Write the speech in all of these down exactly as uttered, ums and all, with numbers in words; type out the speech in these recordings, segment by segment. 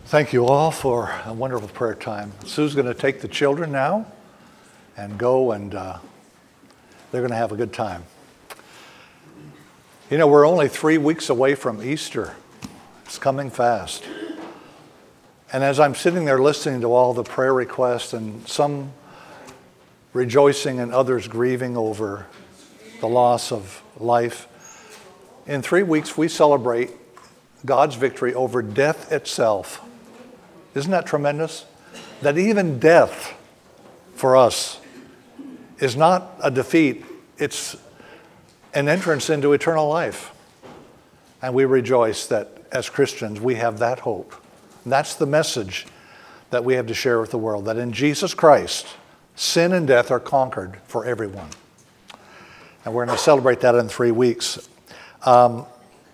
Thank you all for a wonderful prayer time. Sue's going to take the children now and go, and uh, they're going to have a good time. You know, we're only three weeks away from Easter. It's coming fast. And as I'm sitting there listening to all the prayer requests, and some rejoicing and others grieving over the loss of life, in three weeks we celebrate God's victory over death itself. Isn't that tremendous? That even death for us is not a defeat, it's an entrance into eternal life. And we rejoice that as Christians we have that hope. And that's the message that we have to share with the world, that in Jesus Christ, sin and death are conquered for everyone. And we're going to celebrate that in three weeks. Um,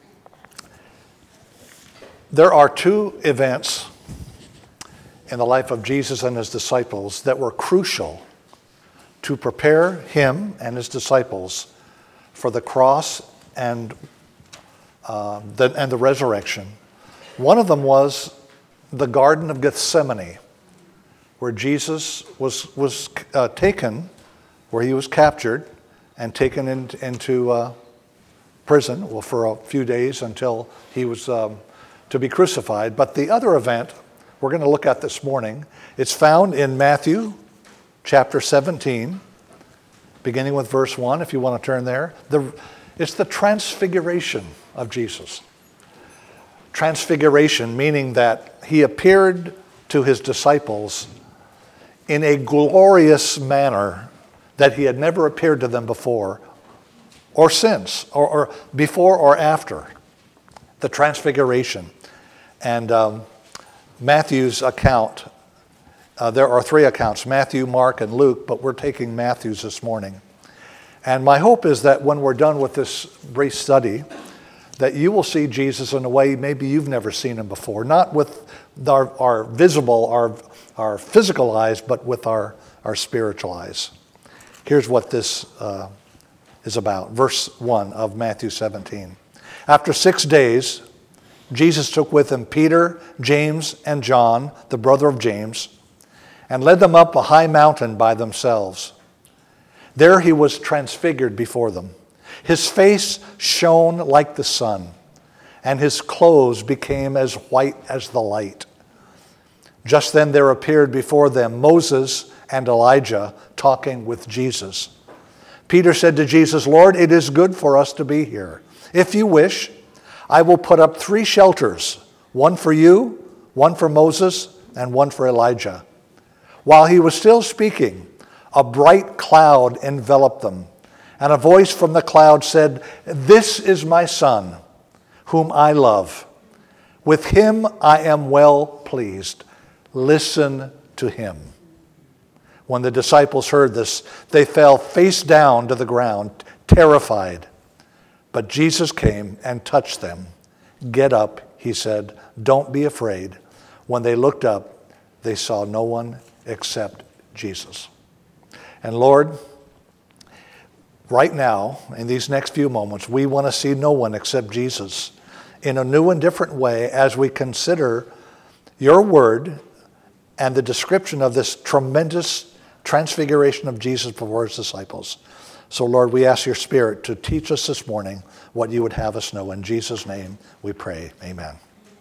there are two events in the life of Jesus and his disciples that were crucial to prepare him and his disciples for the cross and, uh, the, and the resurrection. One of them was the Garden of Gethsemane, where Jesus was, was uh, taken, where he was captured and taken in, into uh, prison, well, for a few days until he was um, to be crucified. But the other event we're going to look at this morning, it's found in Matthew chapter seventeen, beginning with verse one, if you want to turn there. The, it's the transfiguration of Jesus. Transfiguration, meaning that he appeared to his disciples in a glorious manner that he had never appeared to them before or since, or, or before or after the transfiguration. And um, Matthew's account, uh, there are three accounts, Matthew, Mark, and Luke, but we're taking Matthew's this morning. And my hope is that when we're done with this brief study, that you will see Jesus in a way maybe you've never seen him before, not with our, our visible, our, our physical eyes, but with our, our spiritual eyes. Here's what this uh, is about. Verse one of Matthew seventeen. After six days, Jesus took with him Peter, James, and John, the brother of James, and led them up a high mountain by themselves. There he was transfigured before them. His face shone like the sun, and his clothes became as white as the light. Just then there appeared before them Moses and Elijah talking with Jesus. Peter said to Jesus, "Lord, it is good for us to be here. If you wish, I will put up three shelters, one for you, one for Moses, and one for Elijah." While he was still speaking, a bright cloud enveloped them, and a voice from the cloud said, "This is my son, whom I love. With him I am well pleased. Listen to him." When the disciples heard this, they fell face down to the ground, terrified. But Jesus came and touched them. "Get up," he said. "Don't be afraid." When they looked up, they saw no one except Jesus. And Lord, right now, in these next few moments, we want to see no one except Jesus in a new and different way as we consider your word and the description of this tremendous transfiguration of Jesus before his disciples. So, Lord, we ask your Spirit to teach us this morning what you would have us know. In Jesus' name we pray. Amen.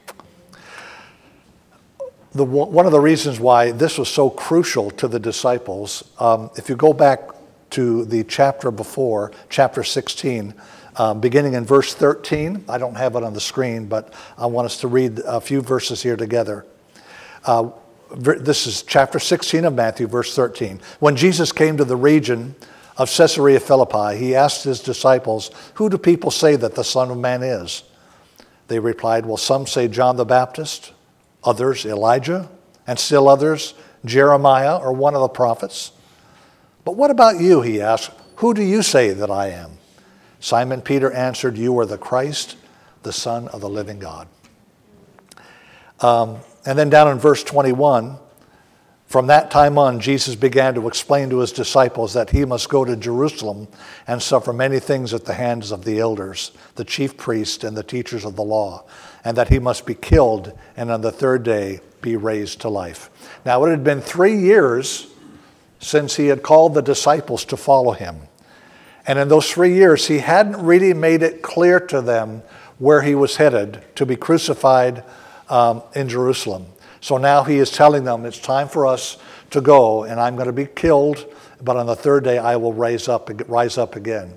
The, one of the reasons why this was so crucial to the disciples, um, if you go back to the chapter before, chapter sixteen, um, beginning in verse thirteen, I don't have it on the screen, but I want us to read a few verses here together. Uh, this is chapter sixteen of Matthew, verse thirteen. When Jesus came to the region of Caesarea Philippi, he asked his disciples, "Who do people say that the Son of Man is?" They replied, "Well, some say John the Baptist, others Elijah, and still others Jeremiah or one of the prophets." "But what about you?" he asked. "Who do you say that I am?" Simon Peter answered, "You are the Christ, the Son of the living God." Um, and then down in verse twenty-one, From that time on, Jesus began to explain to his disciples that he must go to Jerusalem and suffer many things at the hands of the elders, the chief priests, and the teachers of the law, and that he must be killed and on the third day be raised to life. Now, it had been three years since he had called the disciples to follow him. And in those three years, he hadn't really made it clear to them where he was headed to be crucified um, in Jerusalem. So now he is telling them, it's time for us to go, and I'm going to be killed, but on the third day I will rise up, rise up again.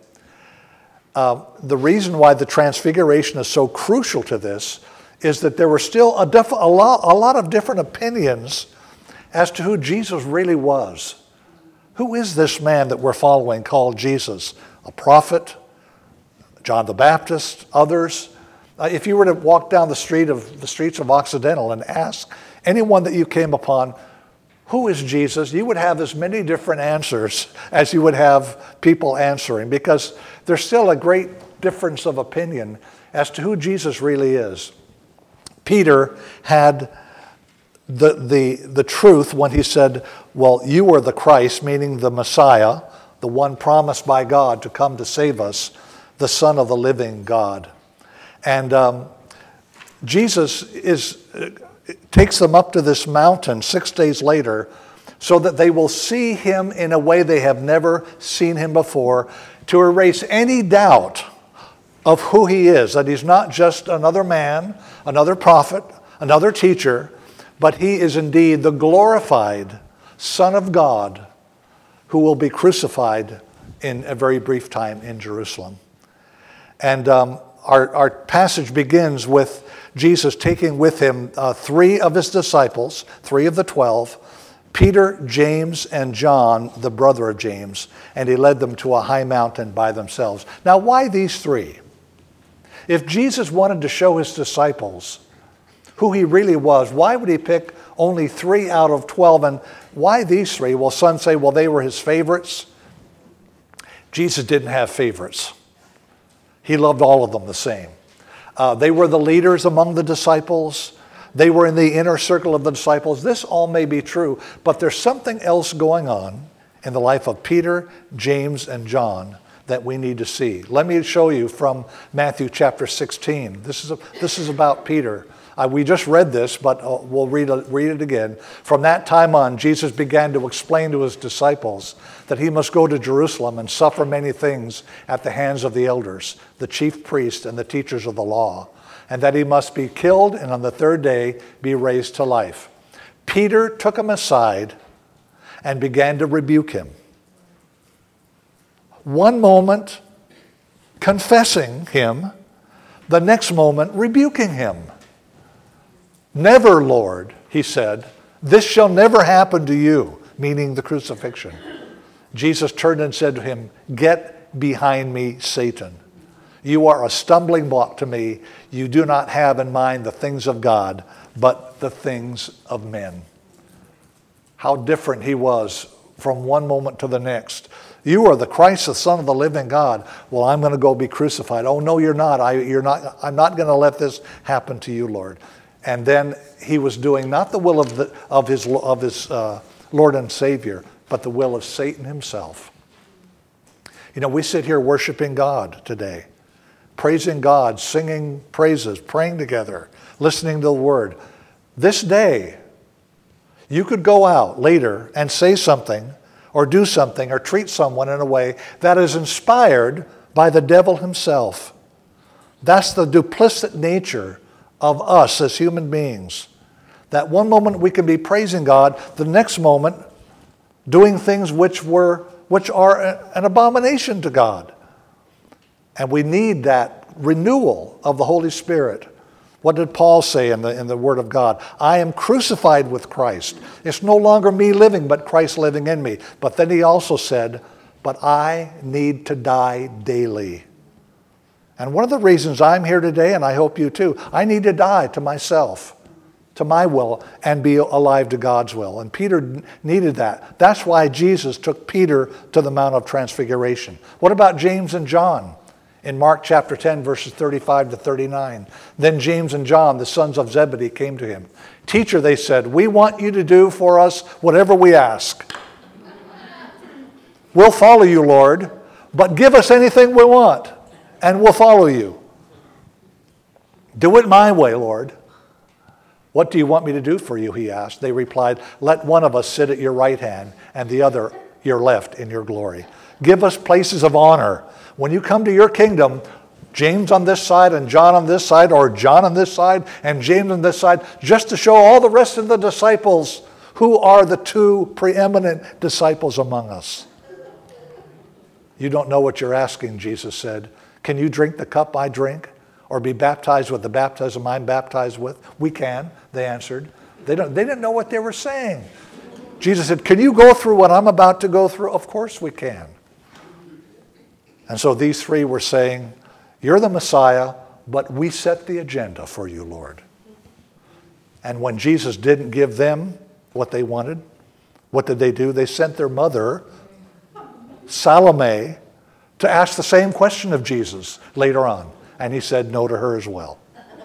Uh, the reason why the transfiguration is so crucial to this is that there were still a, def- a, lot, a lot of different opinions as to who Jesus really was. Who is this man that we're following called Jesus? A prophet? John the Baptist? Others? Uh, if you were to walk down the street of the streets of Occidental and ask anyone that you came upon, who is Jesus? You would have as many different answers as you would have people answering, because there's still a great difference of opinion as to who Jesus really is. Peter had the, the, the truth when he said, well, you are the Christ, meaning the Messiah, the one promised by God to come to save us, the Son of the living God. And um, Jesus is takes them up to this mountain six days later so that they will see him in a way they have never seen him before, to erase any doubt of who he is, that he's not just another man, another prophet, another teacher, but he is indeed the glorified Son of God who will be crucified in a very brief time in Jerusalem. And um, our, our passage begins with Jesus taking with him uh, three of his disciples, three of the twelve, Peter, James, and John, the brother of James, and he led them to a high mountain by themselves. Now, why these three? If Jesus wanted to show his disciples who he really was, why would he pick only three out of twelve? And why these three? Well, some say, well, they were his favorites. Jesus didn't have favorites. He loved all of them the same. Uh, they were the leaders among the disciples. They were in the inner circle of the disciples. This all may be true, but there's something else going on in the life of Peter, James, and John that we need to see. Let me show you from Matthew chapter sixteen. This is, a, this is about Peter. Uh, we just read this, but uh, we'll read, uh, read it again. From that time on, Jesus began to explain to his disciples that he must go to Jerusalem and suffer many things at the hands of the elders, the chief priests, and the teachers of the law, and that he must be killed and on the third day be raised to life. Peter took him aside and began to rebuke him. One moment confessing him, the next moment rebuking him. Never, Lord, he said, this shall never happen to you, meaning the crucifixion. Jesus turned and said to him, get behind me, Satan. You are a stumbling block to me. You do not have in mind the things of God, but the things of men. How different he was from one moment to the next. You are the Christ, the Son of the living God. Well, I'm going to go be crucified. Oh, no, you're not. I, you're not. I'm not going to let this happen to you, Lord. And then he was doing not the will of, the, of his, of his uh, Lord and Savior, but the will of Satan himself. You know, we sit here worshiping God today, praising God, singing praises, praying together, listening to the Word. This day, you could go out later and say something or do something or treat someone in a way that is inspired by the devil himself. That's the duplicit nature of us as human beings. That one moment we can be praising God, the next moment doing things which were which are an abomination to God. And we need that renewal of the Holy Spirit. What did Paul say in the, in the Word of God? I am crucified with Christ. It's no longer me living, but Christ living in me. But then he also said, but I need to die daily. And one of the reasons I'm here today, and I hope you too, I need to die to myself, to my will, and be alive to God's will. And Peter needed that. That's why Jesus took Peter to the Mount of Transfiguration. What about James and John? In Mark chapter ten, verses thirty-five to thirty-nine, then James and John, the sons of Zebedee, came to him. Teacher, they said, we want you to do for us whatever we ask. We'll follow you, Lord, but give us anything we want, and we'll follow you. Do it my way, Lord. What do you want me to do for you, he asked. They replied, let one of us sit at your right hand and the other your left in your glory. Give us places of honor. When you come to your kingdom, James on this side and John on this side, or John on this side and James on this side, just to show all the rest of the disciples who are the two preeminent disciples among us. You don't know what you're asking, Jesus said. Can you drink the cup I drink? Or be baptized with the baptism I'm baptized with? We can, they answered. They, don't, they didn't know what they were saying. Jesus said, can you go through what I'm about to go through? Of course we can. And so these three were saying, you're the Messiah, but we set the agenda for you, Lord. And when Jesus didn't give them what they wanted, what did they do? They sent their mother, Salome, to ask the same question of Jesus later on. And he said no to her as well.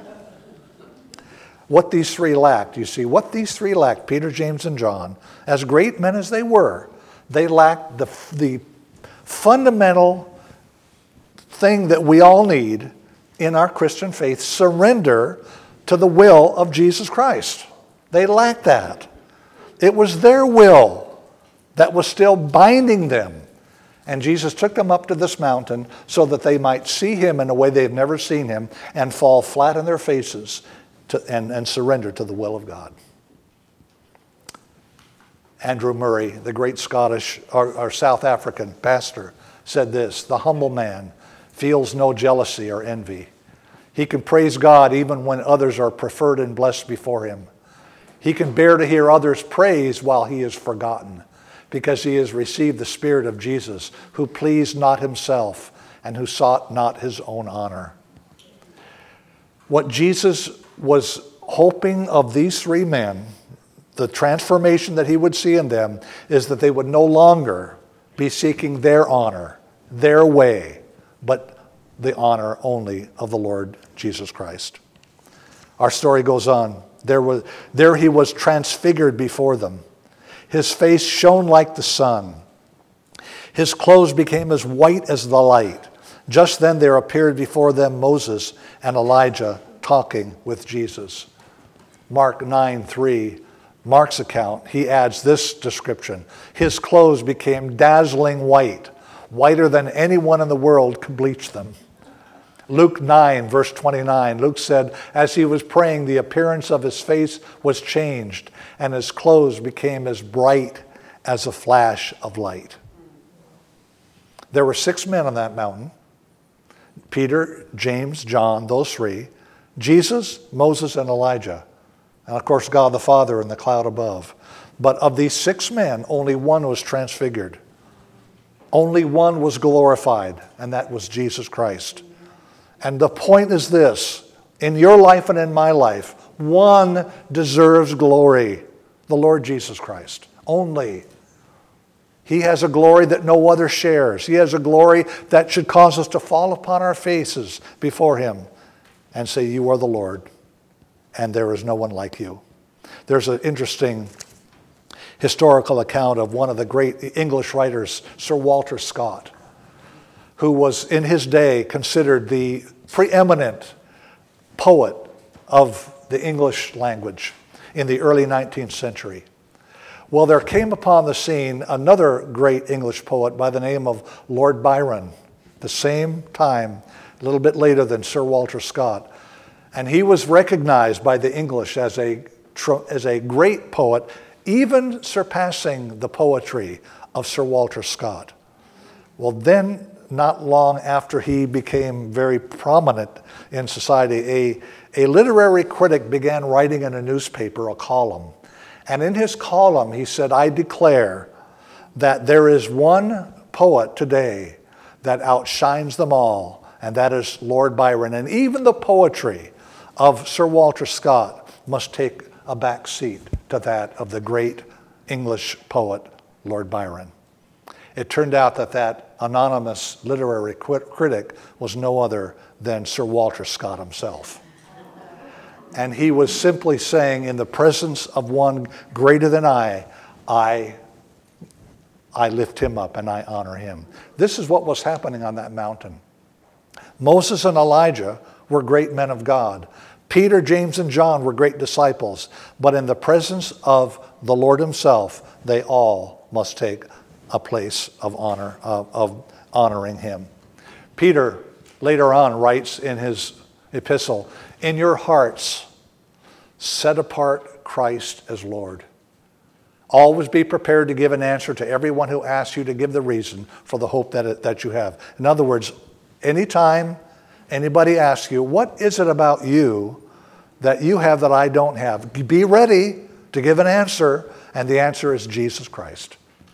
What these three lacked, you see, what these three lacked, Peter, James, and John, as great men as they were, they lacked the, the fundamental thing that we all need in our Christian faith, surrender to the will of Jesus Christ. They lacked that. It was their will that was still binding them. And Jesus took them up to this mountain so that they might see him in a way they've never seen him and fall flat on their faces to, and, and surrender to the will of God. Andrew Murray, the great Scottish or, or South African pastor, said this, the humble man feels no jealousy or envy. He can praise God even when others are preferred and blessed before him. He can bear to hear others praised while he is forgotten, because he has received the Spirit of Jesus, who pleased not himself and who sought not his own honor. What Jesus was hoping of these three men, the transformation that he would see in them, is that they would no longer be seeking their honor, their way, but the honor only of the Lord Jesus Christ. Our story goes on. There was, there he was transfigured before them. His face shone like the sun. His clothes became as white as the light. Just then there appeared before them Moses and Elijah talking with Jesus. Mark nine three, Mark's account, he adds this description. His clothes became dazzling white, whiter than anyone in the world could bleach them. Luke nine, verse twenty-nine, Luke said, as he was praying, the appearance of his face was changed, and his clothes became as bright as a flash of light. There were six men on that mountain. Peter, James, John, those three. Jesus, Moses, and Elijah. And of course, God the Father in the cloud above. But of these six men, only one was transfigured. Only one was glorified, and that was Jesus Christ. And the point is this, in your life and in my life, one deserves glory, the Lord Jesus Christ, only. He has a glory that no other shares. He has a glory that should cause us to fall upon our faces before him and say, you are the Lord, and there is no one like you. There's an interesting historical account of one of the great English writers, Sir Walter Scott, who was in his day considered the preeminent poet of the English language in the early nineteenth century. Well, there came upon the scene another great English poet by the name of Lord Byron, the same time, a little bit later than Sir Walter Scott. And he was recognized by the English as a, as a great poet, even surpassing the poetry of Sir Walter Scott. Well, then, not long after he became very prominent in society, a, a literary critic began writing in a newspaper a column. And in his column, he said, I declare that there is one poet today that outshines them all, and that is Lord Byron. And even the poetry of Sir Walter Scott must take a back seat to that of the great English poet, Lord Byron. It turned out that that anonymous literary critic was no other than Sir Walter Scott himself. And he was simply saying, in the presence of one greater than I, I, I lift him up and I honor him. This is what was happening on that mountain. Moses and Elijah were great men of God. Peter, James, and John were great disciples. But in the presence of the Lord himself, they all must take a place of honor, of, of honoring him. Peter later on writes in his epistle, in your hearts, set apart Christ as Lord. Always be prepared to give an answer to everyone who asks you to give the reason for the hope that, it, that you have. In other words, anytime anybody asks you, what is it about you that you have that I don't have? Be ready to give an answer, and the answer is Jesus Christ.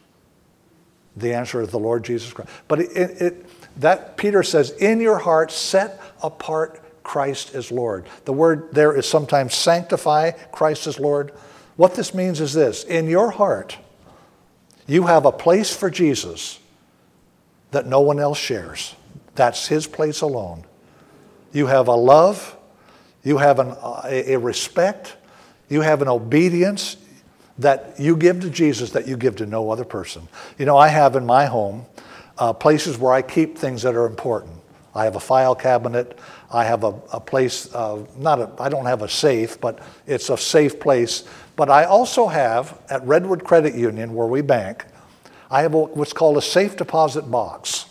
The answer is the Lord Jesus Christ. But it, it, it, that Peter says, in your heart, set apart Christ as Lord. The word there is sometimes sanctify Christ as Lord. What this means is this: in your heart, you have a place for Jesus that no one else shares. That's his place alone. You have a love, you have an, a, a respect, you have an obedience that you give to Jesus that you give to no other person. You know, I have in my home uh, places where I keep things that are important. I have a file cabinet. I have a, a place, uh, not a, I don't have a safe, but it's a safe place. But I also have, at Redwood Credit Union, where we bank, I have a, what's called a safe deposit box.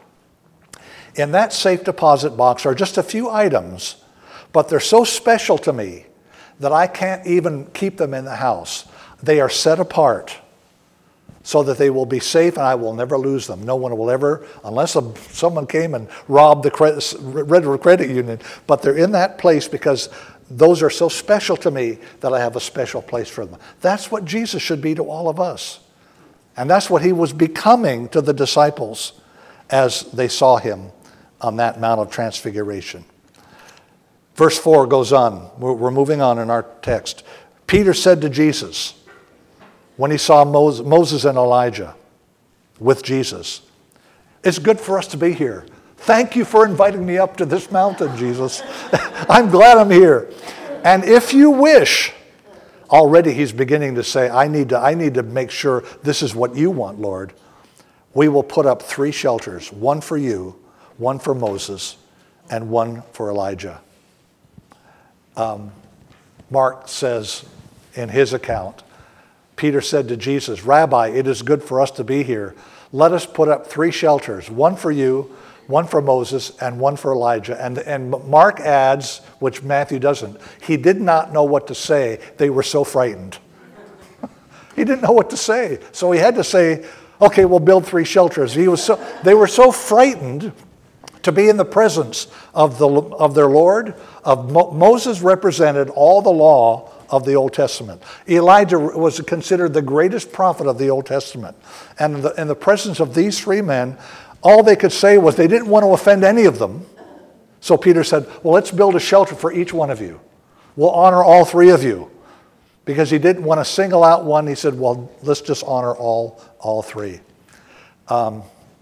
In that safe deposit box are just a few items, but they're so special to me that I can't even keep them in the house. They are set apart so that they will be safe and I will never lose them. No one will ever, unless a, someone came and robbed the credit, Redwood Credit Union, but they're in that place because those are so special to me that I have a special place for them. That's what Jesus should be to all of us. And that's what he was becoming to the disciples as they saw him on that Mount of Transfiguration. Verse four goes on. We're moving on in our text. Peter said to Jesus, when he saw Moses and Elijah with Jesus, it's good for us to be here. Thank you for inviting me up to this mountain, Jesus. I'm glad I'm here. And if you wish, already he's beginning to say, I need to, I need to make sure this is what you want, Lord. We will put up three shelters, one for you, one for Moses, and one for Elijah. Um, Mark says in his account, Peter said to Jesus, Rabbi, it is good for us to be here. Let us put up three shelters, one for you, one for Moses, and one for Elijah. And, and Mark adds, which Matthew doesn't, he did not know what to say. They were so frightened. He didn't know what to say. So he had to say, okay, we'll build three shelters. He was so, they were so frightened to be in the presence of, the, of their Lord. Of Mo, Moses represented all the law of the Old Testament. Elijah was considered the greatest prophet of the Old Testament. And in the, in the presence of these three men, all they could say was they didn't want to offend any of them. So Peter said, well, let's build a shelter for each one of you. We'll honor all three of you. Because he didn't want to single out one, he said, well, let's just honor all, all three. Um,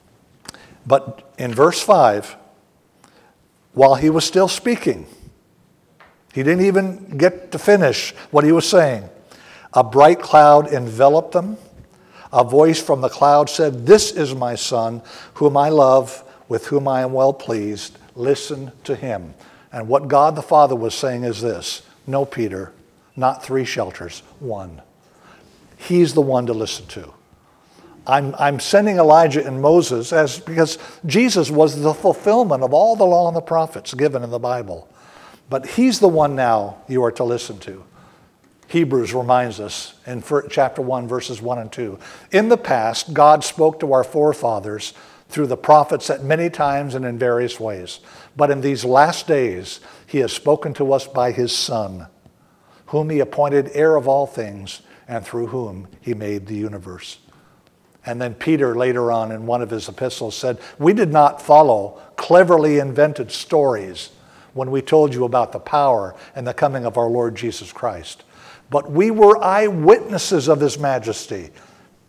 but in verse five, while he was still speaking, he didn't even get to finish what he was saying. A bright cloud enveloped them. A voice from the cloud said, this is my son, whom I love, with whom I am well pleased. Listen to him. And what God the Father was saying is this: no, Peter, not three shelters, one. He's the one to listen to. I'm, I'm sending Elijah and Moses as because Jesus was the fulfillment of all the law and the prophets given in the Bible. But he's the one now you are to listen to. Hebrews reminds us in chapter one, verses one and two. In the past, God spoke to our forefathers through the prophets at many times and in various ways. But in these last days, he has spoken to us by his Son, whom he appointed heir of all things, and through whom he made the universe. And then Peter later on in one of his epistles said, we did not follow cleverly invented stories when we told you about the power and the coming of our Lord Jesus Christ. But we were eyewitnesses of his majesty.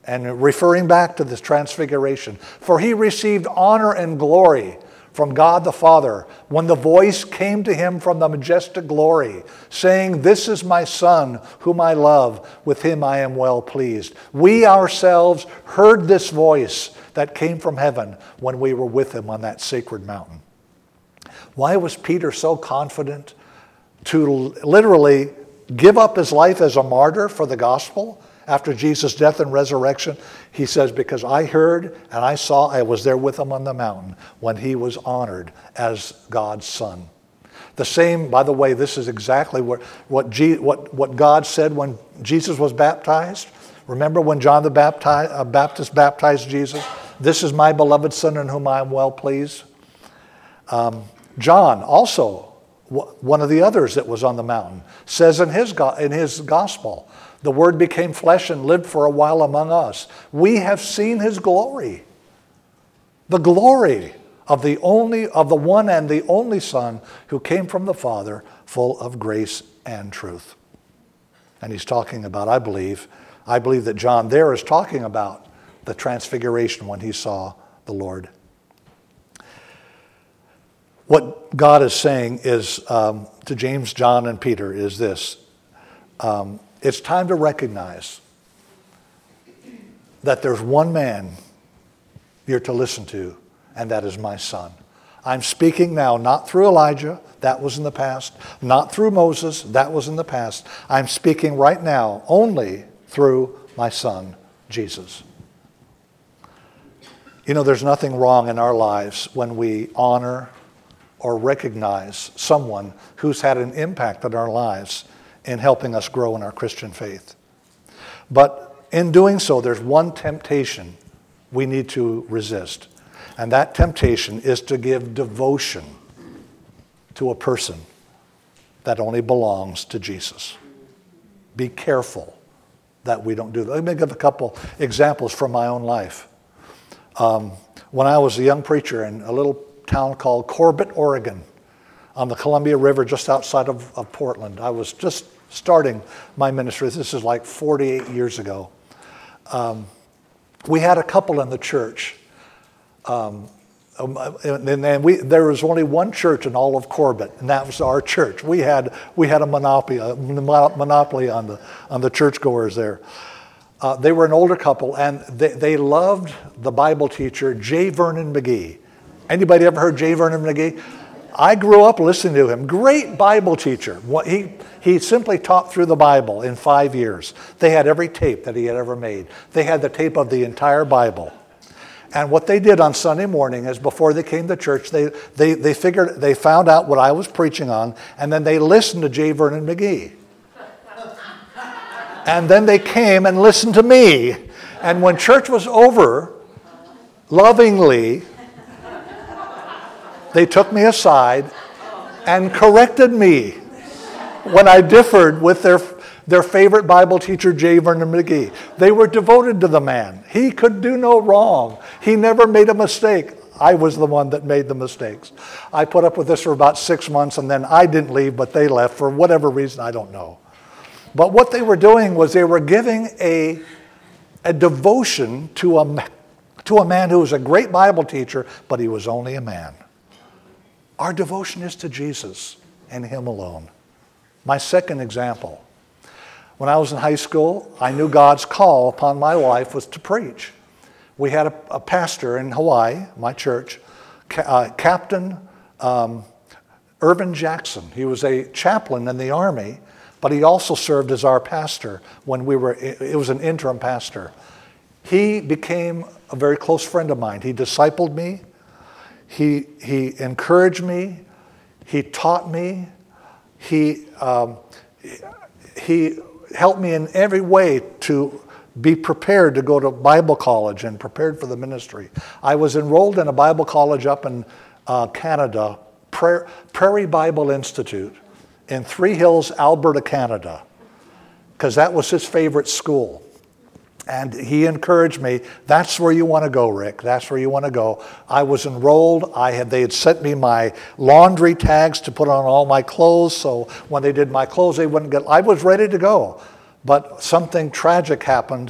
And referring back to this transfiguration, for he received honor and glory from God the Father when the voice came to him from the majestic glory, saying, "This is my Son, whom I love. With him I am well pleased." We ourselves heard this voice that came from heaven when we were with him on that sacred mountain. Why was Peter so confident to literally give up his life as a martyr for the gospel after Jesus' death and resurrection? He says, because I heard and I saw, I was there with him on the mountain when he was honored as God's Son. The same, by the way, this is exactly what, what, G, what, what God said when Jesus was baptized. Remember when John the Baptist, uh, Baptist baptized Jesus? "This is my beloved Son in whom I am well pleased." Um, John also, one of the others that was on the mountain, says in his, in his gospel, "The Word became flesh and lived for a while among us. We have seen his glory." The glory of the only, of the one and the only Son who came from the Father, full of grace and truth. And he's talking about, I believe, I believe that John there is talking about the transfiguration when he saw the Lord. What God is saying is, um, to James, John, and Peter, is this. Um, it's time to recognize that there's one man you're to listen to, and that is my Son. I'm speaking now not through Elijah, that was in the past, not through Moses, that was in the past. I'm speaking right now only through my Son, Jesus. You know, there's nothing wrong in our lives when we honor or recognize someone who's had an impact on our lives in helping us grow in our Christian faith. But in doing so, there's one temptation we need to resist. And that temptation is to give devotion to a person that only belongs to Jesus. Be careful that we don't do that. Let me give a couple examples from my own life. Um, when I was a young preacher in a little town called Corbett, Oregon, on the Columbia River just outside of, of Portland, I was just starting my ministry. This is like forty-eight years ago. Um, we had a couple in the church. Um, and and we, there was only one church in all of Corbett, and that was our church. We had we had a monopoly, a monopoly on the on the churchgoers there. Uh, they were an older couple, and they, they loved the Bible teacher J. Vernon McGee. Anybody ever heard J. Vernon McGee? I grew up listening to him. Great Bible teacher. What he he simply taught through the Bible in five years. They had every tape that he had ever made. They had the tape of the entire Bible. And what they did on Sunday morning is, before they came to church, they they they figured they found out what I was preaching on, and then they listened to J. Vernon McGee. And then they came and listened to me. And when church was over, lovingly, they took me aside and corrected me when I differed with their, their favorite Bible teacher, J. Vernon McGee. They were devoted to the man. He could do no wrong. He never made a mistake. I was the one that made the mistakes. I put up with this for about six months, and then I didn't leave, but they left for whatever reason, I don't know. But what they were doing was they were giving a, a devotion to a, to a man who was a great Bible teacher, but he was only a man. Our devotion is to Jesus and him alone. My second example. When I was in high school, I knew God's call upon my life was to preach. We had a, a pastor in Hawaii, my church, uh, Captain um, Irvin Jackson. He was a chaplain in the Army, but he also served as our pastor when we were, it was an interim pastor. He became a very close friend of mine. He discipled me. He, he encouraged me. He taught me. He, um, he helped me in every way to be prepared to go to Bible college and prepared for the ministry. I was enrolled in a Bible college up in uh, Canada, Pra- Prairie Bible Institute, in Three Hills, Alberta, Canada, because that was his favorite school. And he encouraged me, that's where you want to go, Rick. That's where you want to go. I was enrolled. I had, they had sent me my laundry tags to put on all my clothes, so when they did my clothes, they wouldn't get, I was ready to go. But something tragic happened,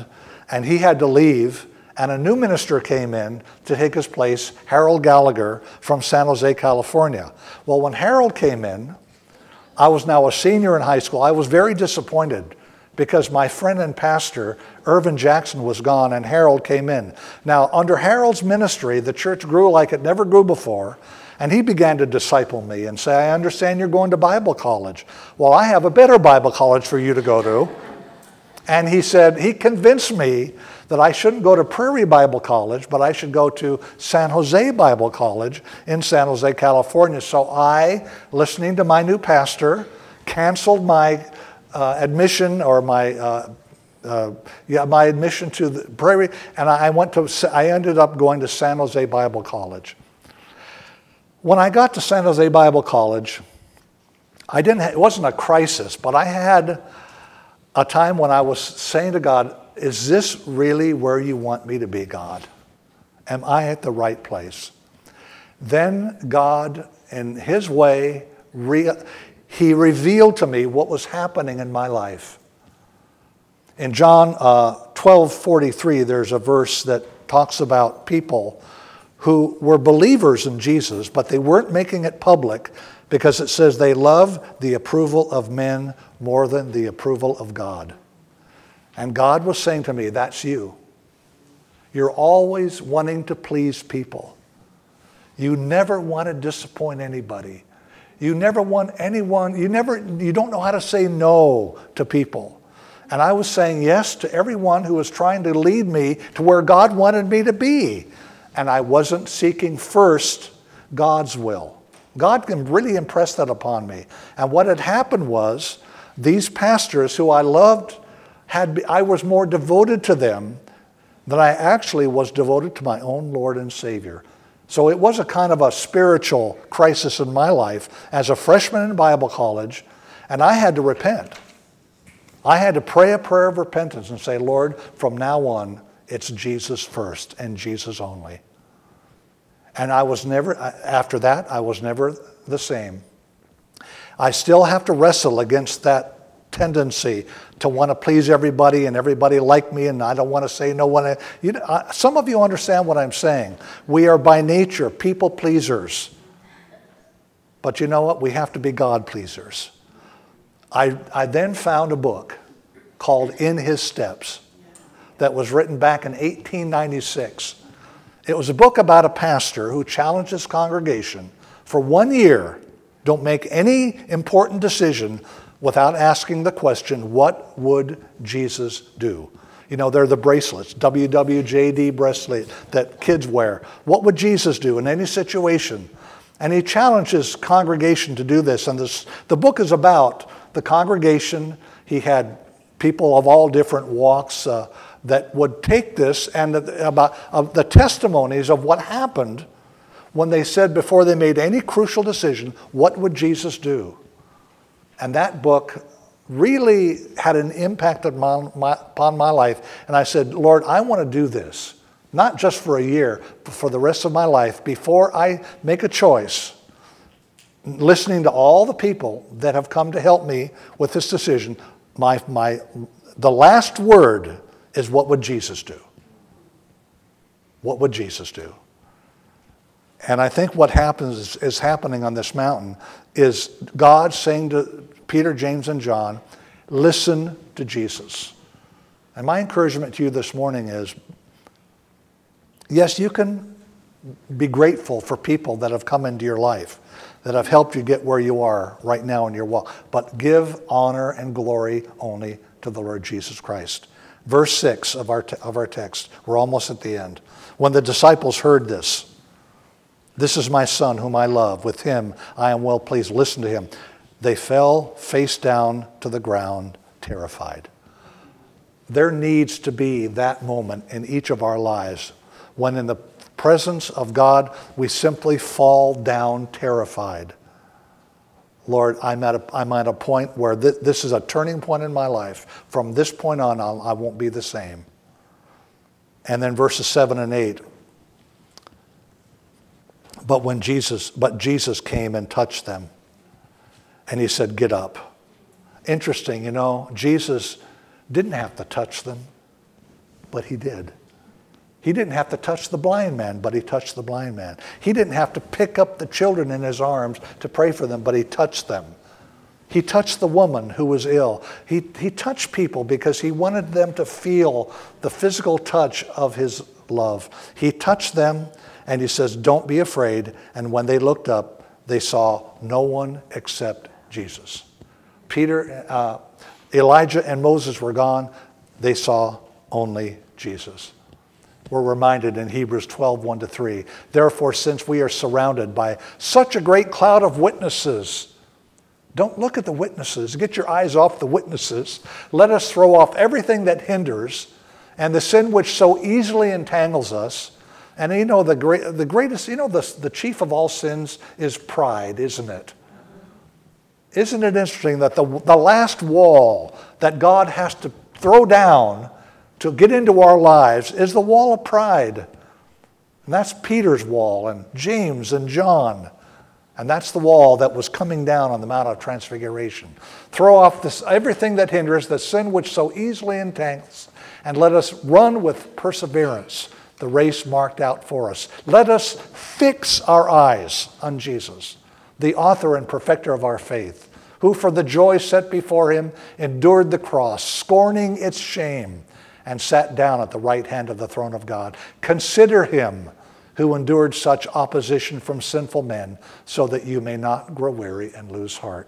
and he had to leave, and a new minister came in to take his place, Harold Gallagher from San Jose, California. Well, when Harold came in, I was now a senior in high school. I was very disappointed because my friend and pastor, Irvin Jackson, was gone and Harold came in. Now, under Harold's ministry, the church grew like it never grew before, and he began to disciple me and say, I understand you're going to Bible college. Well, I have a better Bible college for you to go to. And he said, he convinced me that I shouldn't go to Prairie Bible College, but I should go to San Jose Bible College in San Jose, California. So I, listening to my new pastor, canceled my uh, admission or my uh, uh, yeah my admission to the Prairie, and I went to I ended up going to San Jose Bible College. When I got to San Jose Bible College, I didn't. It wasn't a crisis, but I had a time when I was saying to God, is this really where you want me to be, God? Am I at the right place? Then God, in his way, re- he revealed to me what was happening in my life. In John uh, twelve forty-three, there's a verse that talks about people who were believers in Jesus, but they weren't making it public because it says they love the approval of men more than the approval of God. And God was saying to me, that's you. You're always wanting to please people. You never want to disappoint anybody. You never want anyone, you never, you don't know how to say no to people. And I was saying yes to everyone who was trying to lead me to where God wanted me to be. And I wasn't seeking first God's will. God can really impress that upon me. And what had happened was, these pastors who I loved, had I was more devoted to them than I actually was devoted to my own Lord and Savior. So it was a kind of a spiritual crisis in my life as a freshman in Bible college, and I had to repent. I had to pray a prayer of repentance and say, Lord, from now on, it's Jesus first and Jesus only. And I was never, after that, I was never the same. I still have to wrestle against that tendency to want to please everybody and everybody like me, and I don't want to say no one. You know, uh, some of you understand what I'm saying. We are by nature people pleasers. But you know what? We have to be God pleasers. I, I then found a book called In His Steps that was written back in eighteen ninety-six. It was a book about a pastor who challenged his congregation for one year. Don't make any important decision without asking the question, what would Jesus do? You know, they're the bracelets, W W J D bracelet that kids wear. What would Jesus do in any situation? And he challenged his congregation to do this. And this, the book is about the congregation. He had people of all different walks uh, that would take this and about uh, the testimonies of what happened when they said before they made any crucial decision, what would Jesus do? And that book really had an impact on my, my, upon my life. And I said, Lord, I want to do this, not just for a year, but for the rest of my life. Before I make a choice, listening to all the people that have come to help me with this decision, my, my, the last word is, what would Jesus do? What would Jesus do? And I think what happens is, is happening on this mountain is God saying to Peter, James, and John, listen to Jesus. And my encouragement to you this morning is, yes, you can be grateful for people that have come into your life, that have helped you get where you are right now in your walk, but give honor and glory only to the Lord Jesus Christ. Verse six of our, te- of our text, we're almost at the end. When the disciples heard this, this is my son whom I love. With him I am well pleased. Listen to him. They fell face down to the ground, terrified. There needs to be that moment in each of our lives when in the presence of God we simply fall down terrified. Lord, I'm at a, I'm at a point where th- this is a turning point in my life. From this point on, I'll, I won't be the same. And then verses seven and eight. But when Jesus, but Jesus came and touched them, and he said, get up. Interesting, you know, Jesus didn't have to touch them. but he did. He didn't have to touch the blind man, but he touched the blind man. He didn't have to pick up the children in his arms to pray for them, but he touched them. He touched the woman who was ill. He, he touched people because he wanted them to feel the physical touch of his love. He touched them, and he says, don't be afraid. And when they looked up, they saw no one except Jesus. Peter, uh, Elijah and Moses were gone. They saw only Jesus. We're reminded in Hebrews twelve, one to three, therefore, since we are surrounded by such a great cloud of witnesses, don't look at the witnesses. Get your eyes off the witnesses. Let us throw off everything that hinders and the sin which so easily entangles us. And you know, the great, the greatest, you know, the, the chief of all sins is pride, isn't it? Isn't it interesting that the, the last wall that God has to throw down to get into our lives is the wall of pride? And that's Peter's wall, and James and John. And that's the wall that was coming down on the Mount of Transfiguration. Throw off this, everything that hinders, the sin which so easily entangles, and let us run with perseverance the race marked out for us. Let us fix our eyes on Jesus, the author and perfecter of our faith, who for the joy set before him endured the cross, scorning its shame, and sat down at the right hand of the throne of God. Consider him who endured such opposition from sinful men, so that you may not grow weary and lose heart.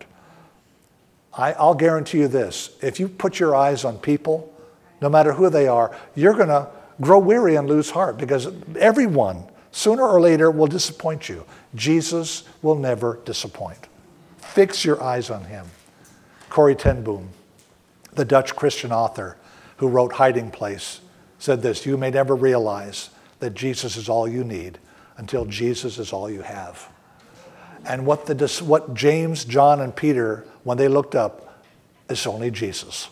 I, I'll guarantee you this, if you put your eyes on people, no matter who they are, you're going to grow weary and lose heart, because everyone, sooner or later, will disappoint you. Jesus will never disappoint. Fix your eyes on him. Corrie ten Boom, the Dutch Christian author who wrote Hiding Place, said this, you may never realize that Jesus is all you need until Jesus is all you have. And what, the, what James, John, and Peter, when they looked up, is only Jesus.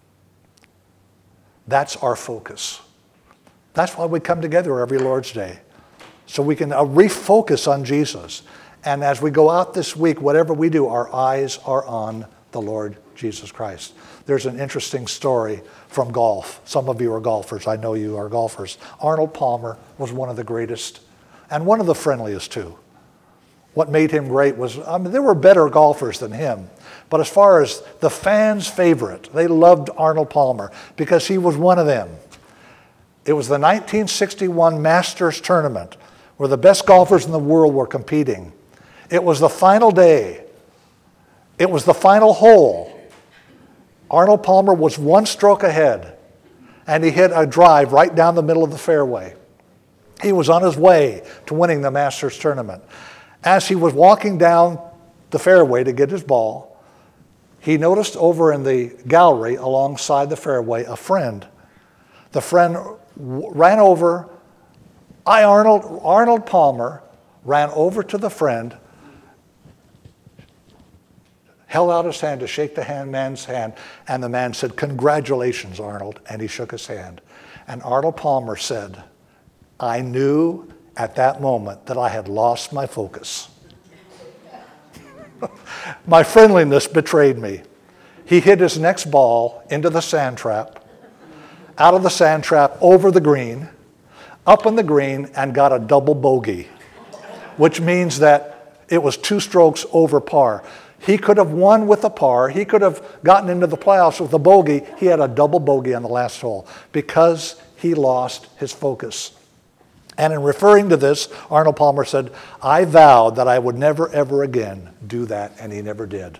That's our focus. That's why we come together every Lord's Day, so we can uh, refocus on Jesus. And as we go out this week, whatever we do, our eyes are on the Lord Jesus Christ. There's an interesting story from golf. Some of you are golfers. I know you are golfers. Arnold Palmer was one of the greatest and one of the friendliest too. What made him great was, I mean, there were better golfers than him. But as far as the fans' favorite, they loved Arnold Palmer because he was one of them. It was the nineteen sixty-one Masters tournament where the best golfers in the world were competing. It was the final day. It was the final hole. Arnold Palmer was one stroke ahead, and he hit a drive right down the middle of the fairway. He was on his way to winning the Masters tournament. As he was walking down the fairway to get his ball, he noticed over in the gallery alongside the fairway a friend. The friend ran over. I, Arnold, Arnold Palmer, ran over to the friend, held out his hand to shake the hand, man's hand, and the man said, congratulations, Arnold, and he shook his hand. And Arnold Palmer said, I knew at that moment that I had lost my focus. My friendliness betrayed me. He hit his next ball into the sand trap, out of the sand trap, over the green, up on the green, and got a double bogey, which means that it was two strokes over par. He could have won with a par. He could have gotten into the playoffs with a bogey. He had a double bogey on the last hole because he lost his focus. And in referring to this, Arnold Palmer said, I vowed that I would never, ever again do that, and he never did.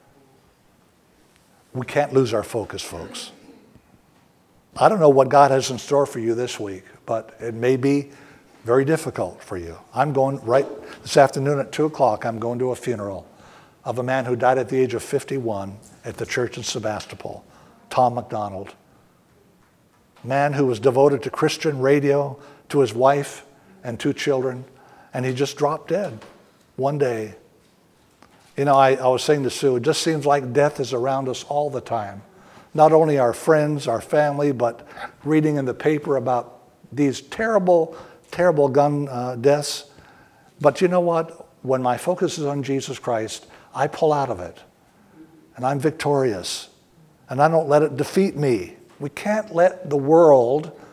We can't lose our focus, folks. I don't know what God has in store for you this week, but it may be very difficult for you. I'm going right this afternoon at two o'clock, I'm going to a funeral of a man who died at the age of fifty-one at the church in Sebastopol, Tom MacDonald. Man who was devoted to Christian radio, to his wife and two children, and he just dropped dead one day. You know, I, I was saying to Sue, it just seems like death is around us all the time. Not only our friends, our family, but reading in the paper about these terrible, terrible gun uh, deaths. But you know what? When my focus is on Jesus Christ, I pull out of it, and I'm victorious, and I don't let it defeat me. We can't let the world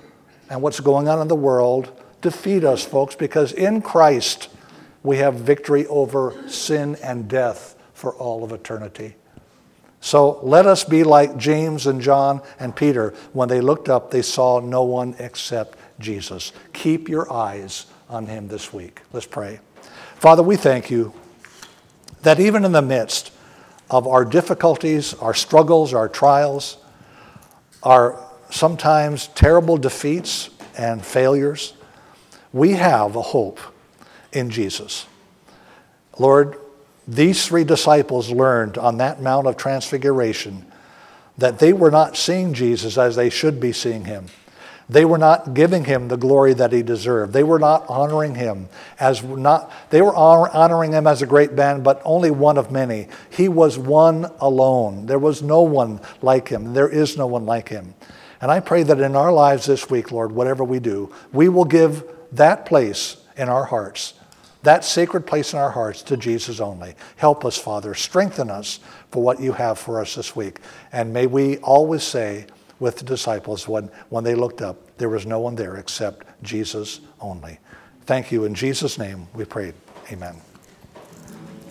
and what's going on in the world defeat us, folks, because in Christ we have victory over sin and death for all of eternity. So let us be like James and John and Peter. When they looked up, they saw no one except Jesus. Keep your eyes on him this week. Let's pray. Father, we thank you that even in the midst of our difficulties, our struggles, our trials, our sometimes terrible defeats and failures, we have a hope in Jesus. Lord, these three disciples learned on that Mount of Transfiguration that they were not seeing Jesus as they should be seeing him. They were not giving him the glory that he deserved. They were not honoring him as not, they were honoring him as a great man, but only one of many. He was one alone. There was no one like him. There is no one like him. And I pray that in our lives this week, Lord, whatever we do, we will give that place in our hearts, that sacred place in our hearts, to Jesus only. Help us, Father. Strengthen us for what you have for us this week. And may we always say with the disciples when, when they looked up, there was no one there except Jesus only. Thank you. In Jesus' name we pray. Amen.